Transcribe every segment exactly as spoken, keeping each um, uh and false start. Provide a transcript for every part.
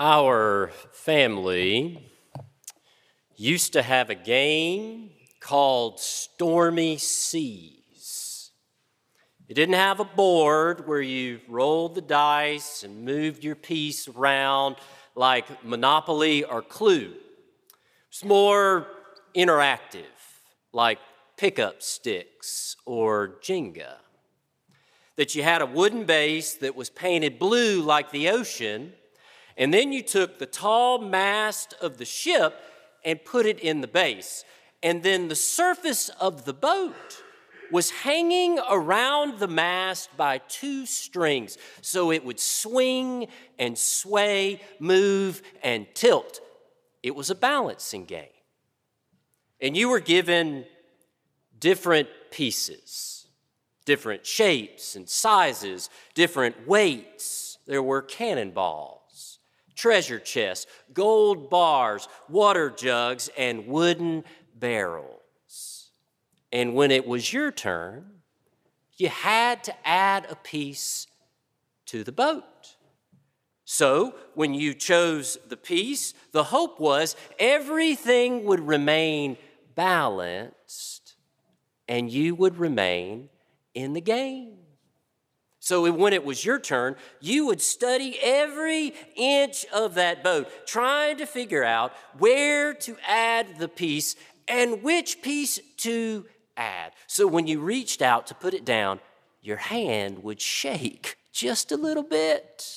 Our family used to have a game called Stormy Seas. It didn't have a board where you rolled the dice and moved your piece around like Monopoly or Clue. It's more interactive, like pickup sticks or Jenga. That you had a wooden base that was painted blue like the ocean, and then you took the tall mast of the ship and put it in the base. And then the surface of the boat was hanging around the mast by two strings, so it would swing and sway, move and tilt. It was a balancing game. And you were given different pieces, different shapes and sizes, different weights. There were cannonballs, treasure chests, gold bars, water jugs, and wooden barrels. And when it was your turn, you had to add a piece to the boat. So when you chose the piece, the hope was everything would remain balanced and you would remain in the game. So when it was your turn, you would study every inch of that boat, trying to figure out where to add the piece and which piece to add. So when you reached out to put it down, your hand would shake just a little bit.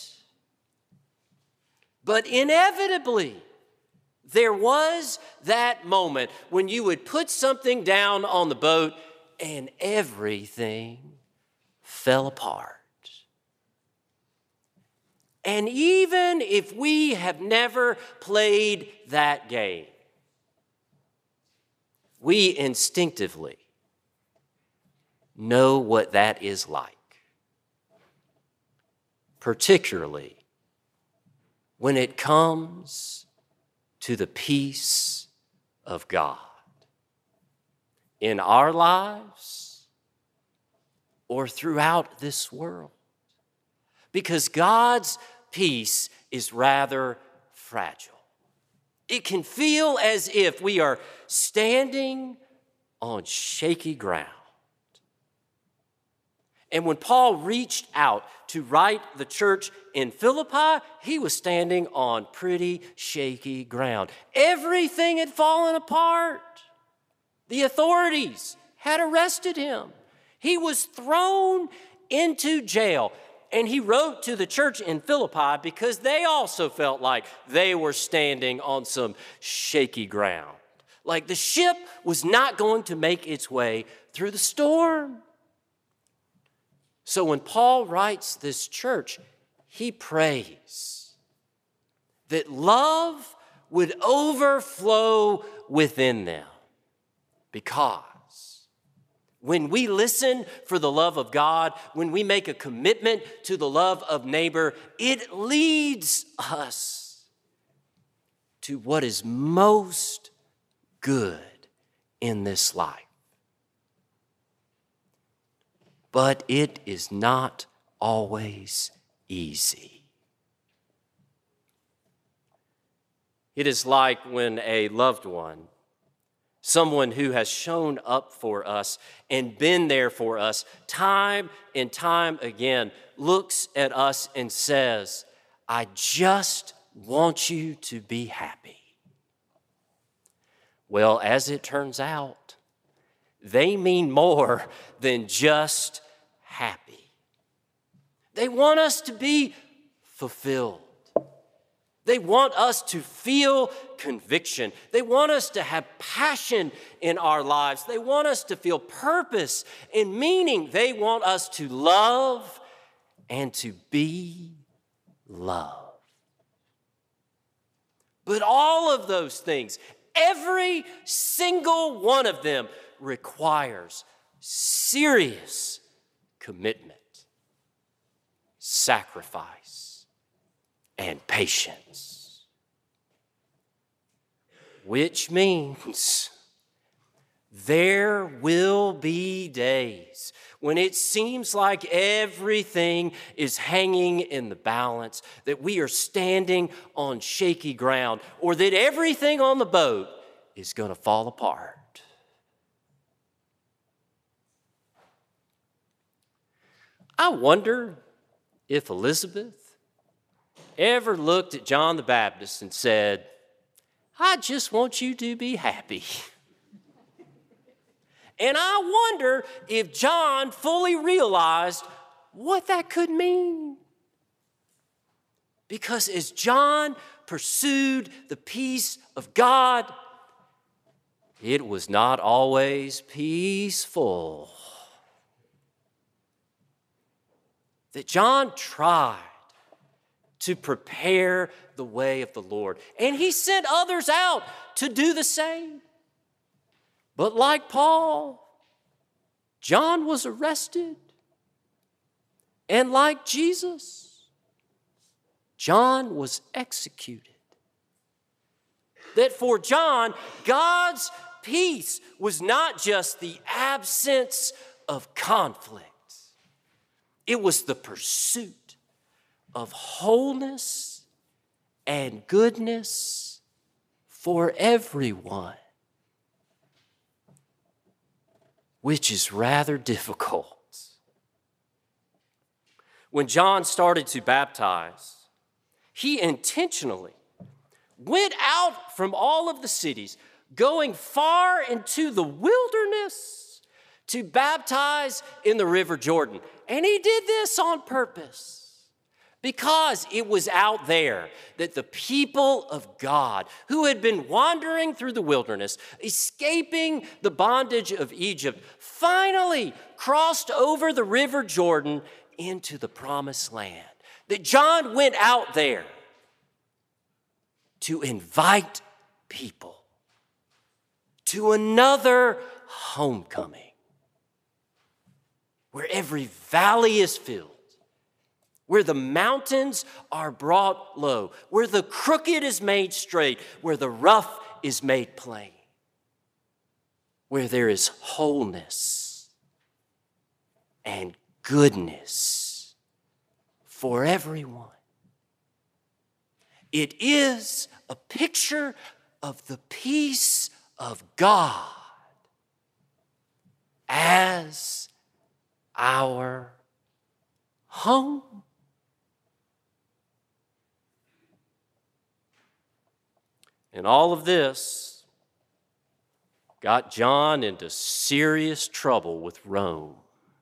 But inevitably, there was that moment when you would put something down on the boat and everything fell apart. And even if we have never played that game, we instinctively know what that is like, particularly when it comes to the peace of God in our lives or throughout this world. Because God's peace is rather fragile. It can feel as if we are standing on shaky ground. And when Paul reached out to write the church in Philippi, he was standing on pretty shaky ground. Everything had fallen apart. The authorities had arrested him. He was thrown into jail. And he wrote to the church in Philippi because they also felt like they were standing on some shaky ground. Like the ship was not going to make its way through the storm. So when Paul writes this church, he prays that love would overflow within them. Because when we listen for the love of God, when we make a commitment to the love of neighbor, it leads us to what is most good in this life. But it is not always easy. It is like when a loved one, someone who has shown up for us and been there for us time and time again, looks at us and says, I just want you to be happy. Well, as it turns out, they mean more than just happy. They want us to be fulfilled. They want us to feel conviction. They want us to have passion in our lives. They want us to feel purpose and meaning. They want us to love and to be loved. But all of those things, every single one of them, requires serious commitment, sacrifice, and patience. Which means There will be days when it seems like everything is hanging in the balance, that we are standing on shaky ground, or that everything on the boat is going to fall apart. I wonder if Elizabeth ever looked at John the Baptist and said, "I just want you to be happy." And I wonder if John fully realized what that could mean. Because as John pursued the peace of God, it was not always peaceful. That John tried to prepare the way of the Lord, and he sent others out to do the same. But like Paul, John was arrested. And like Jesus, John was executed. That for John, God's peace was not just the absence of conflict. It was the pursuit of wholeness and goodness for everyone, which is rather difficult. When John started to baptize, he intentionally went out from all of the cities, going far into the wilderness to baptize in the River Jordan. And he did this on purpose, because it was out there that the people of God, who had been wandering through the wilderness, escaping the bondage of Egypt, finally crossed over the River Jordan into the Promised Land. That John went out there to invite people to another homecoming, where every valley is filled, where the mountains are brought low, where the crooked is made straight, where the rough is made plain, where there is wholeness and goodness for everyone. It is a picture of the peace of God as our home. And all of this got John into serious trouble with Rome,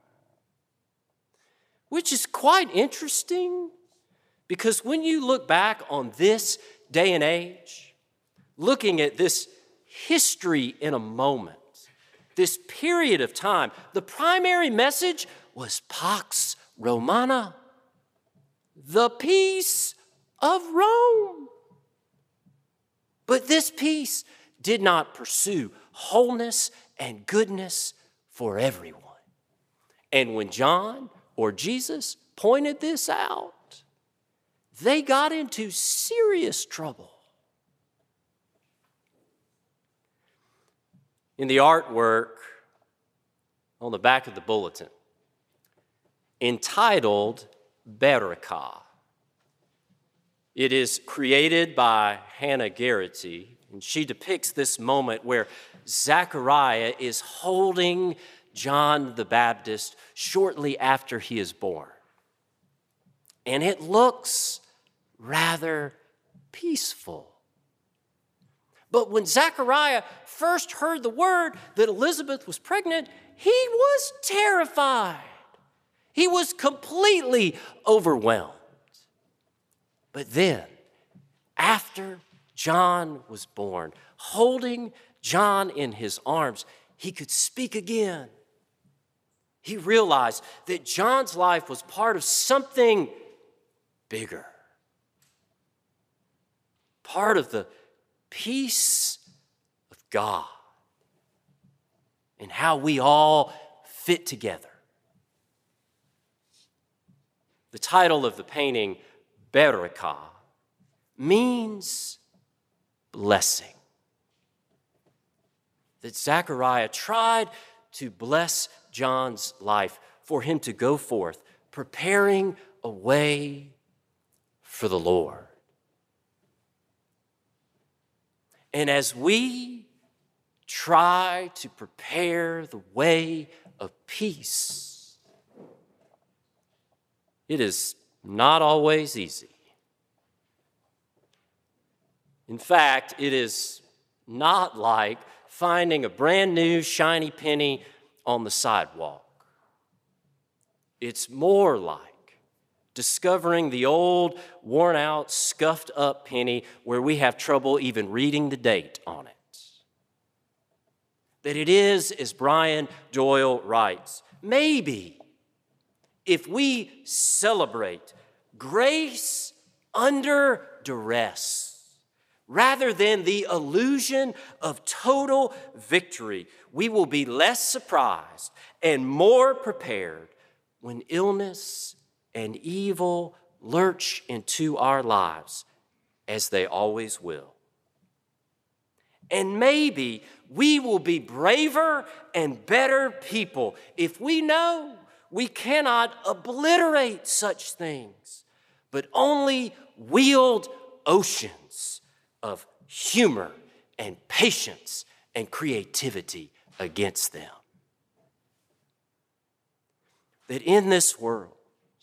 which is quite interesting, because when you look back on this day and age, looking at this history in a moment, this period of time, the primary message was Pax Romana, the peace of Rome. But this peace did not pursue wholeness and goodness for everyone. And when John or Jesus pointed this out, they got into serious trouble. In the artwork on the back of the bulletin, entitled Berachah, it is created by Hannah Garrity, and she depicts this moment where Zechariah is holding John the Baptist shortly after he is born. And it looks rather peaceful. But when Zechariah first heard the word that Elizabeth was pregnant, he was terrified. He was completely overwhelmed. But then, after John was born, holding John in his arms, he could speak again. He realized that John's life was part of something bigger, part of the peace of God and how we all fit together. The title of the painting, Berachah, means blessing. that Zechariah tried to bless John's life for him to go forth, preparing a way for the Lord. And as we try to prepare the way of peace, it is not always easy. In fact, it is not like finding a brand new shiny penny on the sidewalk. It's more like discovering the old, worn-out, scuffed-up penny where we have trouble even reading the date on it. That it is, as Brian Doyle writes, maybe if we celebrate grace under duress, rather than the illusion of total victory, we will be less surprised and more prepared when illness and evil lurch into our lives, as they always will. And maybe we will be braver and better people if we know we cannot obliterate such things, but only wield oceans of humor and patience and creativity against them. That in this world,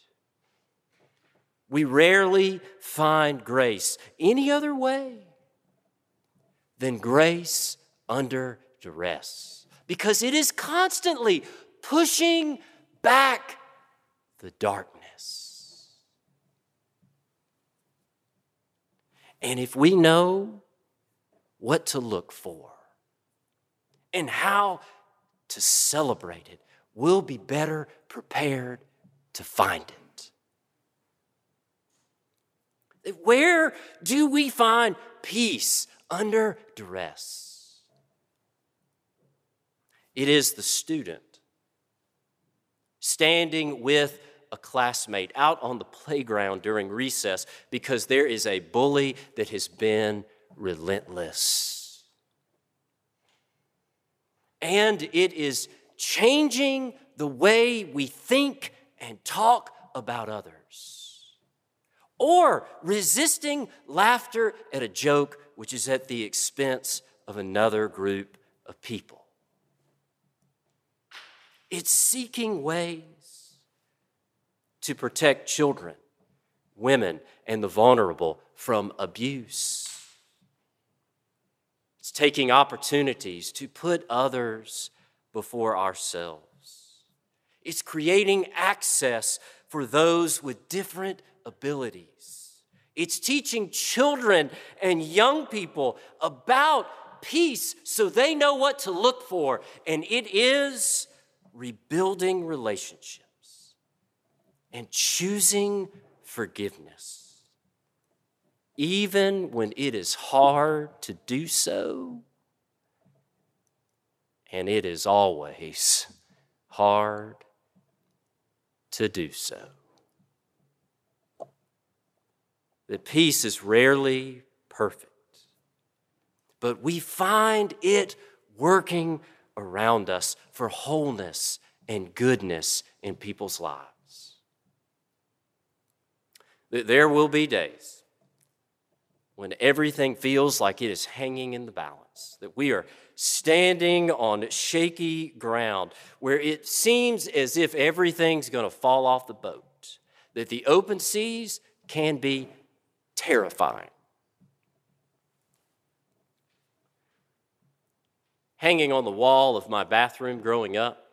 we rarely find grace any other way than grace under duress, because it is constantly pushing back the darkness. And if we know what to look for and how to celebrate it, we'll be better prepared to find it. Where do we find peace under duress? It is the student standing with a classmate out on the playground during recess because there is a bully that has been relentless. And it is changing the way we think and talk about others. Or resisting laughter at a joke which is at the expense of another group of people. It's seeking ways to protect children, women, and the vulnerable from abuse. It's taking opportunities to put others before ourselves. It's creating access for those with different abilities. It's teaching children and young people about peace so they know what to look for. And it is rebuilding relationships and choosing forgiveness, even when it is hard to do so. And it is always hard to do so. That peace is rarely perfect, but we find it working around us for wholeness and goodness in people's lives. There will be days when everything feels like it is hanging in the balance, that we are standing on shaky ground, where it seems as if everything's going to fall off the boat, that the open seas can be terrifying. Hanging on the wall of my bathroom growing up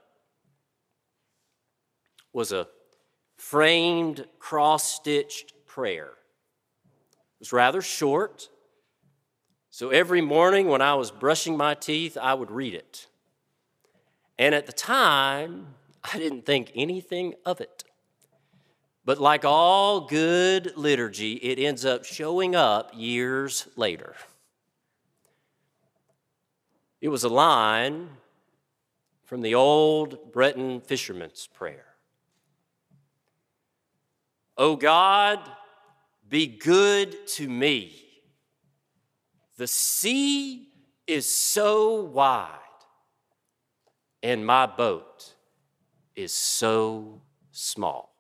was a framed, cross-stitched prayer. It was rather short, so every morning when I was brushing my teeth, I would read it. And at the time, I didn't think anything of it. But like all good liturgy, it ends up showing up years later. It was a line from the old Breton fisherman's prayer. "O God, be good to me. The sea is so wide, and my boat is so small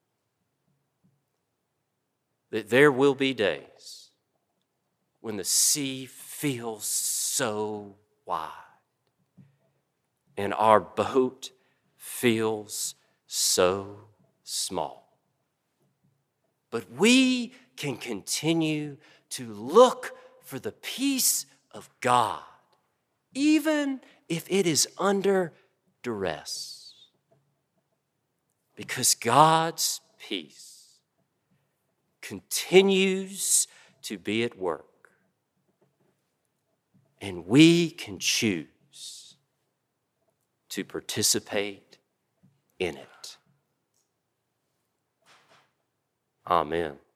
that there will be days when the sea feels so wide and our boat feels so small. But we can continue to look for the peace of God, even if it is under duress, because God's peace continues to be at work, and we can choose to participate in it. Amen.